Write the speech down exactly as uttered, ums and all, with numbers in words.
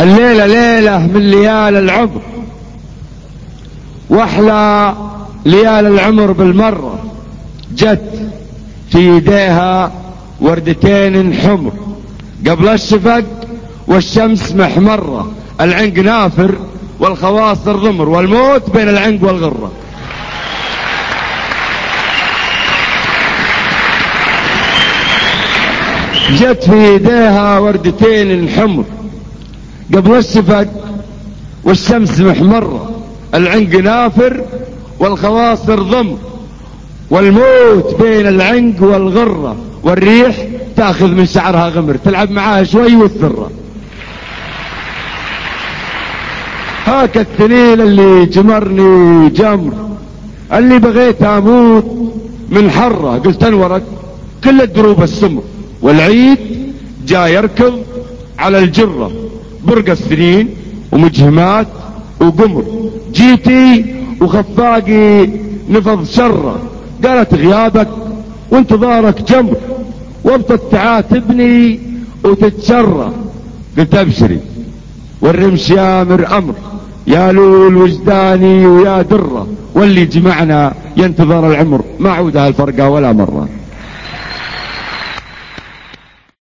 الليلة ليلة من ليال العمر، واحلى ليال العمر بالمرة. جت في يديها وردتين حمر، قبل الشفق والشمس محمرة، العنق نافر والخواصر ضمر، والموت بين العنق والغرة. جت في يديها وردتين حمر، قبل الشفق والشمس محمرة، العنق نافر والخواصر ضمر، والموت بين العنق والغرة، والريح تاخذ من شعرها غمر، تلعب معاها شوي والثرة. هاك الثنين اللي جمرني جمر، اللي بغيت اموت من حرة، قلت انورك كل الدروب السمر، والعيد جاي يركض على الجرة، برقى السنين ومجهمات وقمر، جيتي وخفاقي نفض شره، قالت غيابك وانتظارك جمر، وابطت تعاتبني وتتشرى، قلت ابشري والرمش يامر امر، يا لول وجداني ويا دره، واللي جمعنا ينتظر العمر، ما عودها الفرقة ولا مرة.